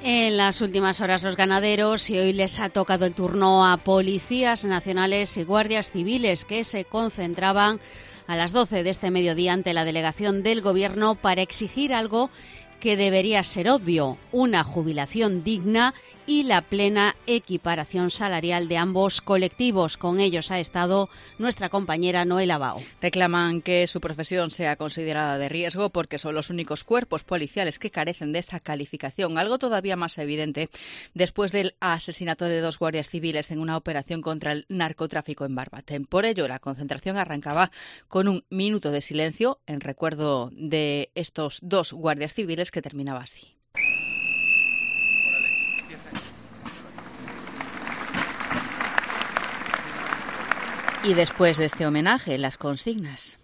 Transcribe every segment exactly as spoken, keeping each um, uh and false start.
En las últimas horas los ganaderos, y hoy les ha tocado el turno a policías nacionales y guardias civiles que se concentraban a las doce de este mediodía ante la delegación del Gobierno para exigir algo que debería ser obvio, una jubilación digna y la plena equiparación salarial de ambos colectivos. Con ellos ha estado nuestra compañera Noela Bao. Reclaman que su profesión sea considerada de riesgo porque son los únicos cuerpos policiales que carecen de esa calificación, algo todavía más evidente después del asesinato de dos guardias civiles en una operación contra el narcotráfico en Barbate. Por ello, la concentración arrancaba con un minuto de silencio en recuerdo de estos dos guardias civiles que terminaba así. Y después de este homenaje, las consignas.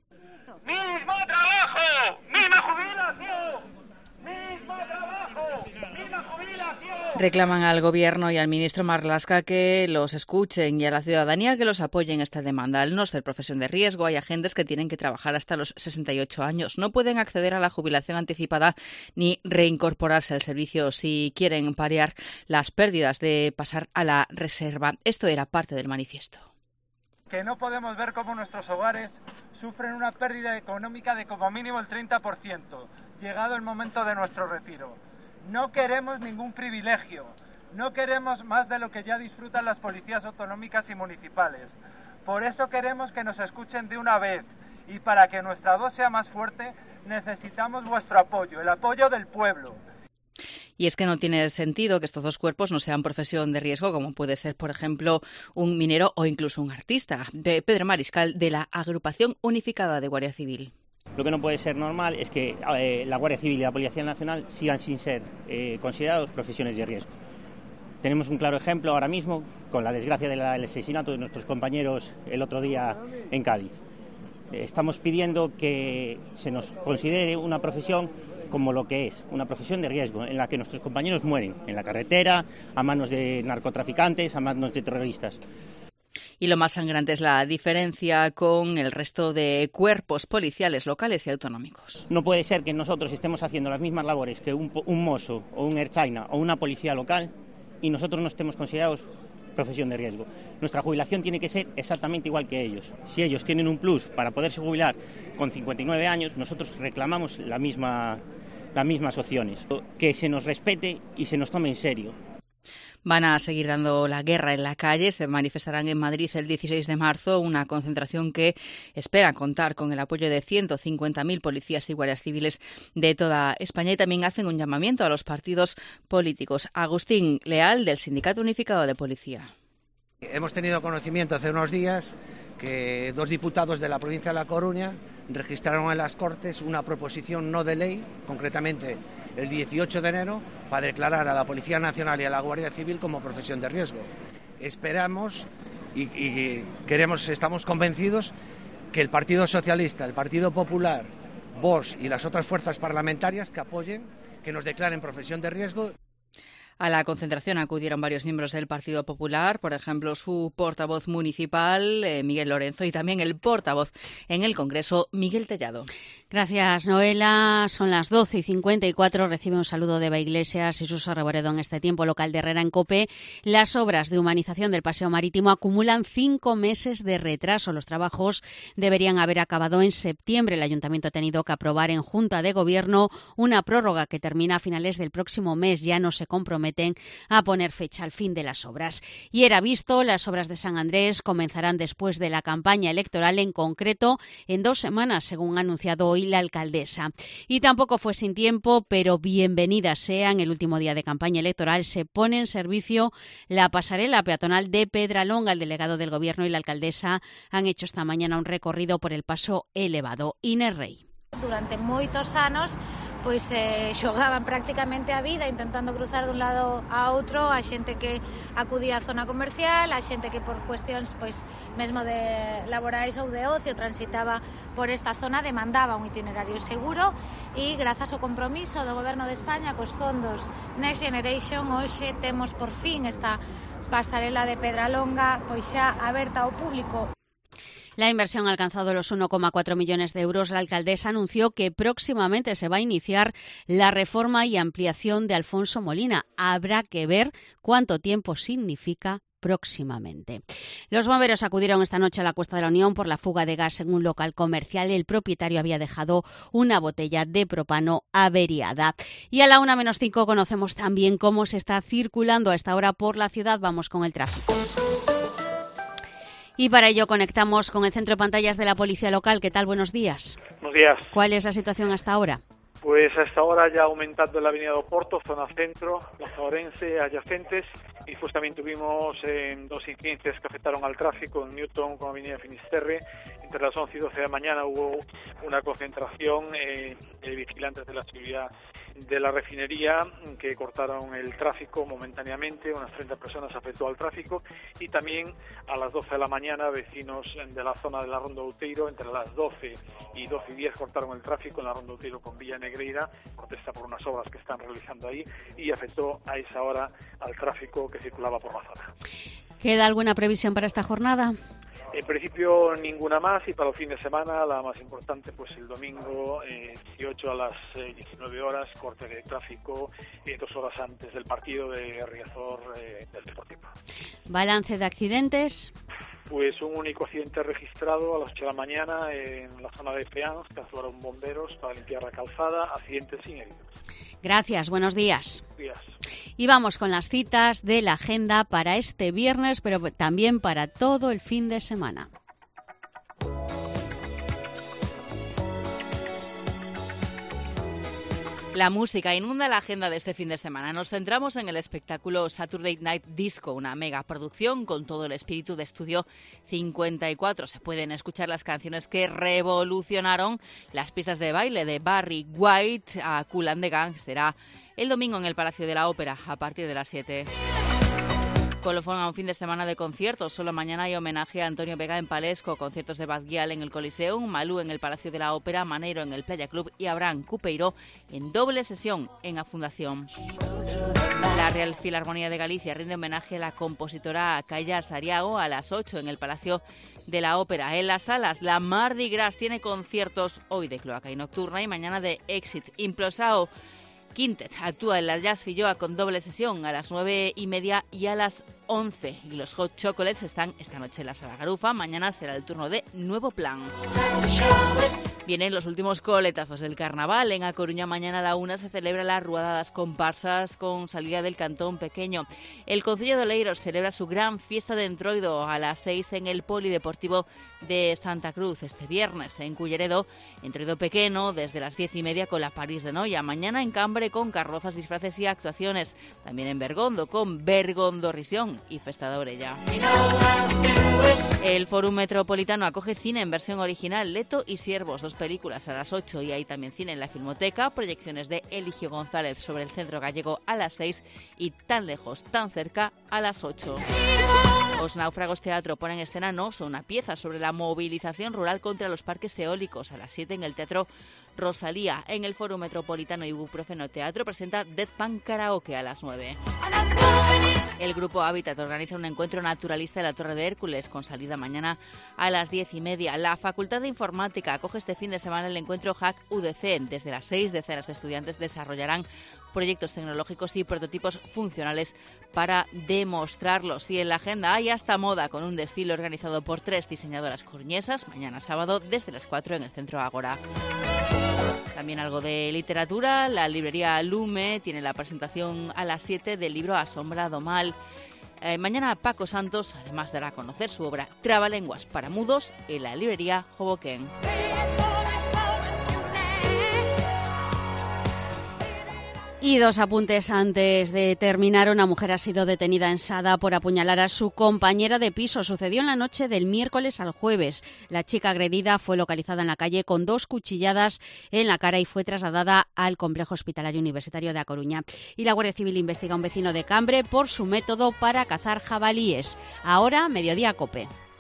¡Mismo trabajo! ¡Misma jubilación! ¡Mismo trabajo! ¡Misma jubilación! Reclaman al Gobierno y al ministro Marlaska que los escuchen y a la ciudadanía que los apoye en esta demanda. Al no ser profesión de riesgo, hay agentes que tienen que trabajar hasta los sesenta y ocho años. No pueden acceder a la jubilación anticipada ni reincorporarse al servicio si quieren paliar las pérdidas de pasar a la reserva. Esto era parte del manifiesto. Que no podemos ver cómo nuestros hogares sufren una pérdida económica de como mínimo el treinta por ciento, llegado el momento de nuestro retiro. No queremos ningún privilegio, no queremos más de lo que ya disfrutan las policías autonómicas y municipales. Por eso queremos que nos escuchen de una vez y para que nuestra voz sea más fuerte necesitamos vuestro apoyo, el apoyo del pueblo. Y es que no tiene sentido que estos dos cuerpos no sean profesión de riesgo, como puede ser, por ejemplo, un minero o incluso un artista. De Pedro Mariscal, de la Agrupación Unificada de Guardia Civil. Lo que no puede ser normal es que eh, la Guardia Civil y la Policía Nacional sigan sin ser eh, considerados profesiones de riesgo. Tenemos un claro ejemplo ahora mismo con la desgracia del asesinato de nuestros compañeros el otro día en Cádiz. Estamos pidiendo que se nos considere una profesión como lo que es, una profesión de riesgo, en la que nuestros compañeros mueren en la carretera, a manos de narcotraficantes, a manos de terroristas. Y lo más sangrante es la diferencia con el resto de cuerpos policiales locales y autonómicos. No puede ser que nosotros estemos haciendo las mismas labores que un, un mozo o un ertzaina o una policía local y nosotros no estemos considerados profesión de riesgo. Nuestra jubilación tiene que ser exactamente igual que ellos. Si ellos tienen un plus para poderse jubilar con cincuenta y nueve años, nosotros reclamamos la misma, las mismas opciones. Que se nos respete y se nos tome en serio. Van a seguir dando la guerra en la calle. Se manifestarán en Madrid el dieciséis de marzo, una concentración que espera contar con el apoyo de ciento cincuenta mil policías y guardias civiles de toda España, y también hacen un llamamiento a los partidos políticos. Agustín Leal, del Sindicato Unificado de Policía. Hemos tenido conocimiento hace unos días que dos diputados de la provincia de La Coruña registraron en las Cortes una proposición no de ley, concretamente el dieciocho de enero, para declarar a la Policía Nacional y a la Guardia Civil como profesión de riesgo. Esperamos y, y queremos, estamos convencidos que el Partido Socialista, el Partido Popular, Vox y las otras fuerzas parlamentarias que apoyen, que nos declaren profesión de riesgo. A la concentración acudieron varios miembros del Partido Popular, por ejemplo, su portavoz municipal, eh, Miguel Lorenzo, y también el portavoz en el Congreso, Miguel Tellado. Gracias, Noela. Son las doce y cincuenta y cuatro. Recibe un saludo de Eva Iglesias y Suso Reboredo en este tiempo local de Herrera en COPE. Las obras de humanización del paseo marítimo acumulan cinco meses de retraso. Los trabajos deberían haber acabado en septiembre. El Ayuntamiento ha tenido que aprobar en Junta de Gobierno una prórroga que termina a finales del próximo mes. Ya no se comprometen a poner fecha al fin de las obras. Y era visto, las obras de San Andrés comenzarán después de la campaña electoral, en concreto en dos semanas, según ha anunciado hoy la alcaldesa. Y tampoco fue sin tiempo, pero bienvenida sea. En el último día de campaña electoral se pone en servicio la pasarela peatonal de Pedralonga. El delegado del Gobierno y la alcaldesa han hecho esta mañana un recorrido por el paso elevado. Inés Rey. Durante moitos anos pois eh, xogaban prácticamente a vida intentando cruzar dun lado a outro, a xente que acudía á zona comercial, a xente que por cuestións pois mesmo de laborais ou de ocio transitaba por esta zona, demandaba un itinerario seguro e grazas ao compromiso do Goberno de España cos fondos Next Generation hoxe temos por fin esta pasarela de Pedralonga pois xa aberta ao público. La inversión ha alcanzado los uno coma cuatro millones de euros. La alcaldesa anunció que próximamente se va a iniciar la reforma y ampliación de Alfonso Molina. Habrá que ver cuánto tiempo significa próximamente. Los bomberos acudieron esta noche a la Cuesta de la Unión por la fuga de gas en un local comercial. El propietario había dejado una botella de propano averiada. Y a la una menos cinco conocemos también cómo se está circulando a esta hora por la ciudad. Vamos con el tráfico. Y para ello conectamos con el centro de pantallas de la Policía Local. ¿Qué tal? Buenos días. Buenos días. ¿Cuál es la situación hasta ahora? Pues a esta hora ya aumentando en la avenida de Oporto, zona centro, Plaza Orense, adyacentes, y después también tuvimos eh, dos incidencias que afectaron al tráfico en Newton con avenida Finisterre. Entre las once y doce de la mañana hubo una concentración eh, de vigilantes de la seguridad de la refinería que cortaron el tráfico momentáneamente, unas treinta personas afectó al tráfico, y también a las doce de la mañana vecinos de la zona de la Ronda Outeiro, entre las doce y doce y diez cortaron el tráfico en la Ronda Outeiro con Villa Negreira, protesta por unas obras que están realizando ahí, y afectó a esa hora al tráfico que circulaba por la zona. ¿Queda alguna previsión para esta jornada? En principio ninguna más, y para el fin de semana la más importante pues el domingo eh, dieciocho a las eh, diecinueve horas, corte de tráfico eh, dos horas antes del partido de Riazor eh, del Deportivo. ¿Balance de accidentes? Pues un único accidente registrado a las ocho de la mañana en la zona de Peáns, que actuaron bomberos para limpiar la calzada, accidentes sin heridos. Gracias, buenos días. Días. Y vamos con las citas de la agenda para este viernes, pero también para todo el fin de semana. La música inunda la agenda de este fin de semana. Nos centramos en el espectáculo Saturday Night Disco, una mega producción con todo el espíritu de Estudio cincuenta y cuatro. Se pueden escuchar las canciones que revolucionaron las pistas de baile de Barry White a Kool and the Gang. Será el domingo en el Palacio de la Ópera a partir de las siete. Colofón a un fin de semana de conciertos. Solo mañana hay homenaje a Antonio Vega en Palesco, conciertos de Bad Gyal en el Coliseum, Malú en el Palacio de la Ópera, Manero en el Playa Club y Abraham Cupeiro en doble sesión en la Fundación. La Real Filarmonía de Galicia rinde homenaje a la compositora Calla Sariago a las ocho en el Palacio de la Ópera. En las salas, la Mardi Gras tiene conciertos hoy de Cloaca y Nocturna y mañana de Exit. Implosao Quintet actúa en la Jazz Filloa con doble sesión a las nueve y media y a las once. Y los Hot Chocolates están esta noche en la Sala Garufa. Mañana será el turno de Nuevo Plan. Vienen los últimos coletazos del carnaval. En A Coruña mañana a la una se celebra la Ruada das Comparsas con salida del Cantón Pequeño. El Concello de Oleiros celebra su gran fiesta de entroido a las seis en el Polideportivo de Santa Cruz. Este viernes en Culleredo, entroido pequeño desde las diez y media con la París de Noia. Mañana en Cambre con carrozas, disfraces y actuaciones. También en Bergondo con Bergondorrisión y Festa de Orella. El Fórum Metropolitano acoge cine en versión original, Leto y Siervos, dos películas a las ocho, y hay también cine en la Filmoteca, proyecciones de Eligio González sobre el centro gallego a las seis y Tan lejos, tan cerca a las ocho. Os Náufragos Teatro ponen en escena Noso, una pieza sobre la movilización rural contra los parques eólicos, a las siete en el Teatro Rosalía. En el Fórum Metropolitano Ibuprofeno Teatro presenta Death Punk Karaoke a las nueve. El Grupo Hábitat organiza un encuentro naturalista en la Torre de Hércules con salida mañana a las diez y media. La Facultad de Informática acoge este fin de semana el encuentro Hack U D C. Desde las seis decenas de estudiantes desarrollarán proyectos tecnológicos y prototipos funcionales para demostrarlos. Y en la agenda hay hasta moda con un desfile organizado por tres diseñadoras coruñesas mañana sábado desde las cuatro en el Centro Ágora. También algo de literatura. La librería Lume tiene la presentación a las siete del libro Asombrado Mal. Eh, mañana Paco Santos además dará a conocer su obra Trabalenguas para mudos en la librería Hoboken. Y dos apuntes antes de terminar. Una mujer ha sido detenida en Sada por apuñalar a su compañera de piso. Sucedió en la noche del miércoles al jueves. La chica agredida fue localizada en la calle con dos cuchilladas en la cara y fue trasladada al Complejo Hospitalario Universitario de A Coruña. Y la Guardia Civil investiga a un vecino de Cambre por su método para cazar jabalíes. Ahora, Mediodía Cope.